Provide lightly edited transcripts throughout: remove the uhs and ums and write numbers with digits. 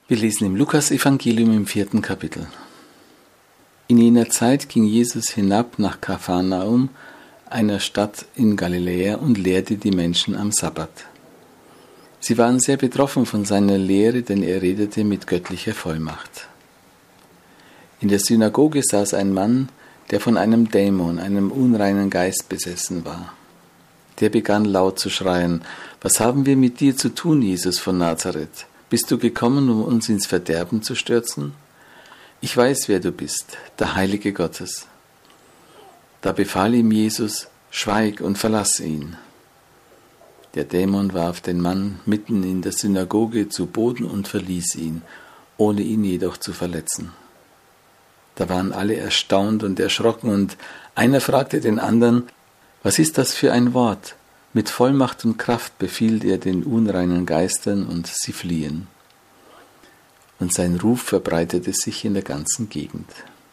Wir lesen im Lukas-Evangelium im 4. Kapitel. In jener Zeit ging Jesus hinab nach Kapharnaum, einer Stadt in Galiläa, und lehrte die Menschen am Sabbat. Sie waren sehr betroffen von seiner Lehre, denn er redete mit göttlicher Vollmacht. In der Synagoge saß ein Mann, der von einem Dämon, einem unreinen Geist, besessen war. Der begann laut zu schreien: Was haben wir mit dir zu tun, Jesus von Nazareth? Bist du gekommen, um uns ins Verderben zu stürzen? Ich weiß, wer du bist, der Heilige Gottes. Da befahl ihm Jesus: Schweig und verlass ihn. Der Dämon warf den Mann mitten in der Synagoge zu Boden und verließ ihn, ohne ihn jedoch zu verletzen. Da waren alle erstaunt und erschrocken, und einer fragte den anderen: Was ist das für ein Wort? Mit Vollmacht und Kraft befiehlt er den unreinen Geistern, und sie fliehen. Und sein Ruf verbreitete sich in der ganzen Gegend.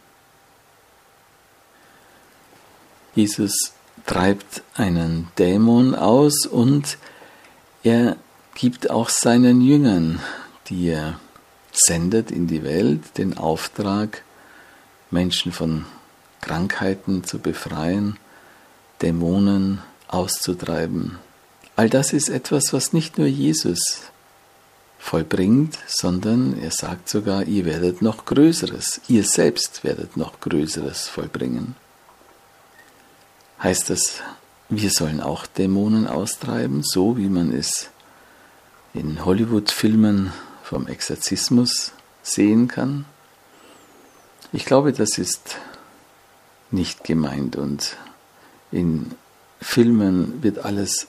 Jesus treibt einen Dämon aus, und er gibt auch seinen Jüngern, die er sendet in die Welt, den Auftrag, Menschen von Krankheiten zu befreien, Dämonen auszutreiben. All das ist etwas, was nicht nur Jesus vollbringt, sondern er sagt sogar, ihr werdet noch Größeres, ihr selbst werdet noch Größeres vollbringen. Heißt das, wir sollen auch Dämonen austreiben, so wie man es in Hollywood-Filmen vom Exorzismus sehen kann? Ich glaube, das ist nicht gemeint, und in Filmen wird alles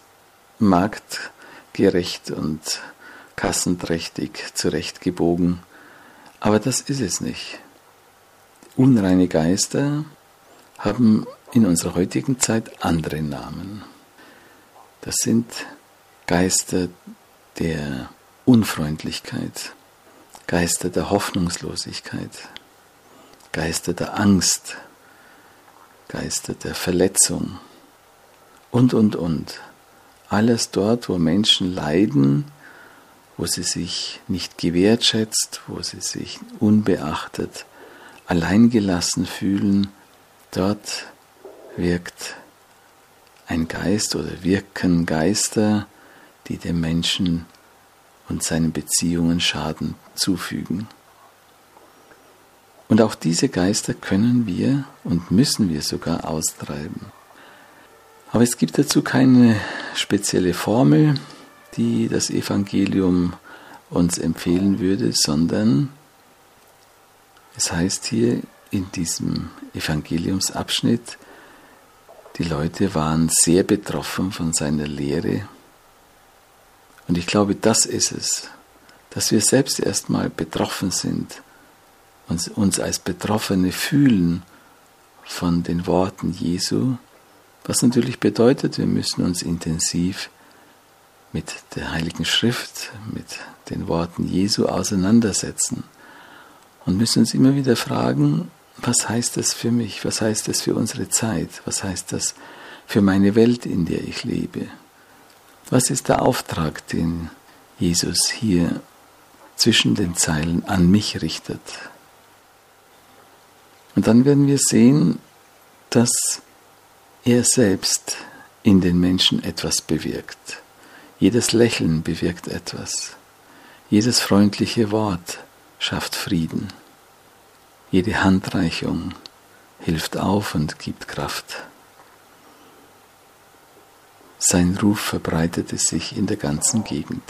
marktgerecht und kassenträchtig zurechtgebogen, aber das ist es nicht. Unreine Geister haben in unserer heutigen Zeit andere Namen. Das sind Geister der Unfreundlichkeit, Geister der Hoffnungslosigkeit, Geister der Angst, Geister der Verletzung und. Alles dort, wo Menschen leiden, wo sie sich nicht gewertschätzt, wo sie sich unbeachtet, alleingelassen fühlen, dort wirkt ein Geist oder wirken Geister, die dem Menschen und seinen Beziehungen Schaden zufügen. Und auch diese Geister können wir und müssen wir sogar austreiben. Aber es gibt dazu keine spezielle Formel, die das Evangelium uns empfehlen würde, sondern es heißt hier in diesem Evangeliumsabschnitt, die Leute waren sehr betroffen von seiner Lehre. Und ich glaube, das ist es, dass wir selbst erstmal betroffen sind, uns als Betroffene fühlen von den Worten Jesu, was natürlich bedeutet, wir müssen uns intensiv mit der Heiligen Schrift, mit den Worten Jesu auseinandersetzen und müssen uns immer wieder fragen, was heißt das für mich, was heißt das für unsere Zeit, was heißt das für meine Welt, in der ich lebe? Was ist der Auftrag, den Jesus hier zwischen den Zeilen an mich richtet? Und dann werden wir sehen, dass er selbst in den Menschen etwas bewirkt. Jedes Lächeln bewirkt etwas. Jedes freundliche Wort schafft Frieden. Jede Handreichung hilft auf und gibt Kraft. Sein Ruf verbreitete sich in der ganzen Gegend.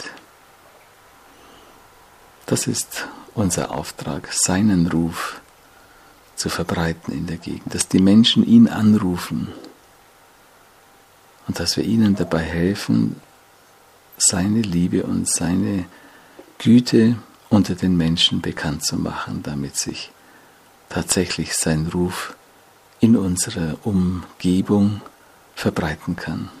Das ist unser Auftrag, seinen Ruf zu verbreiten in der Gegend, dass die Menschen ihn anrufen und dass wir ihnen dabei helfen, seine Liebe und seine Güte unter den Menschen bekannt zu machen, damit sich tatsächlich sein Ruf in unserer Umgebung verbreiten kann.